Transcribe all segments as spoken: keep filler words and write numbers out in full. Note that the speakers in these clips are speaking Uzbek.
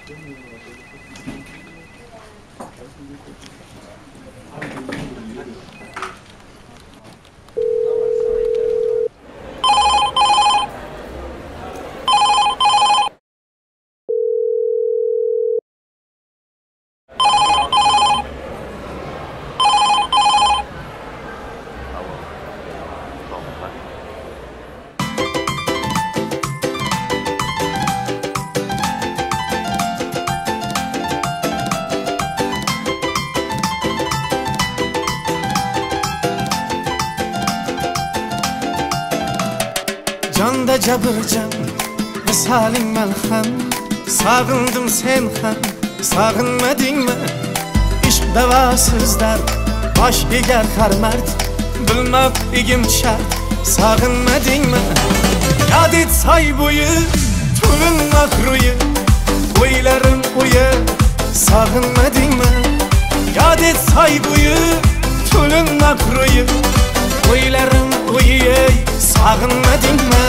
Jonda jabirjon, misaling malham. Sog'indim sen ham, sog'inmadingmi? Ishq davosizlar, bosh egar har mard. Bilmoq egim shart, sog'inmadingmi? Yod et soy bo'yi, to'lin mahruyi, o'ylarim o'yi, sog'inmadingmi? Yod et soy bo'yi, to'lin mahruyi, o'ylarim o'yi, sog'inmadingmi?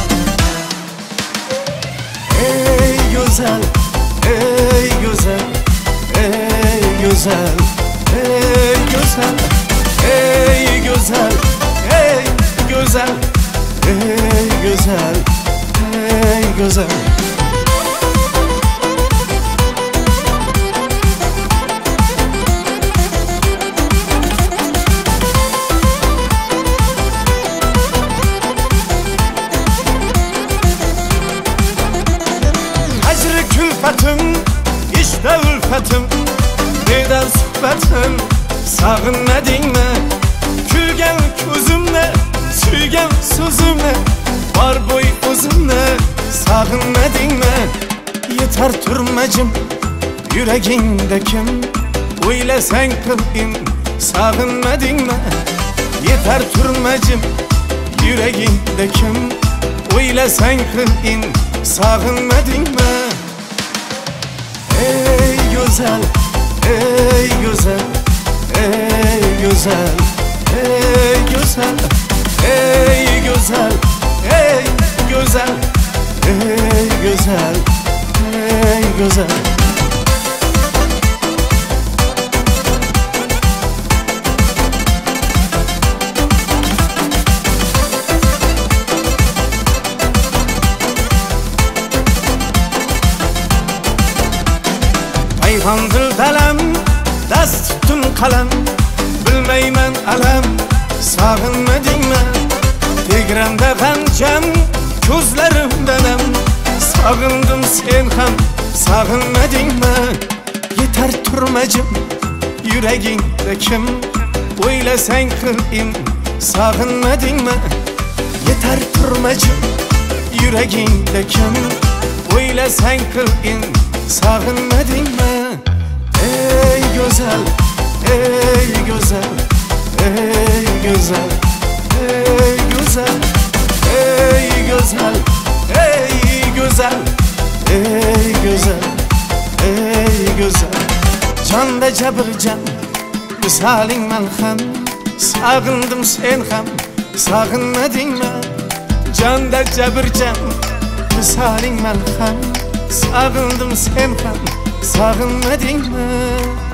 Ey güzel, ey güzel, ey güzel, ey güzel, ey güzel, ey güzel, ey güzel, ey güzel. Külfetim, işte ülfetim, neden sohbetim, sağınmadingmi? Külgen ko'zimni, suygan so'zimni, bor bo'y o'zimni, sağınmadingmi? Yetar turmajim, yuragingda kim, o'ylasang qil'in, sağınmadingmi? Yetar turmajim, yuragingda kim, o'ylasang qil'in, sağınmadingmi? Ey güzel, ey güzel, ey güzel, ey güzel, ey güzel, ey güzel, ey güzel, ey güzel. Payhandır dalam, dast tuttum kalem, bilmeymen alam, sağınmadingmi? Tegranda g'anjam, ko'zlarimdanam, sog'indim sen ham, sog'inmadingmi? Yetar turmajim, yuragingda kim, o'ylasang qil'in, sog'inmadingmi? Yetar turmajim, yuragingda kim, o'ylasang qil'in, sağınmadingmi? Ey güzel, ey güzel, ey güzel, ey güzel, ey güzel, ey güzel, ey güzel, ey güzel. Jonda jabirjon, misaling malham, sog'indim sen ham, sog'inmadingmi? Jonda jabirjon, misaling malham, sağındım sen ham, sağınmadingmi?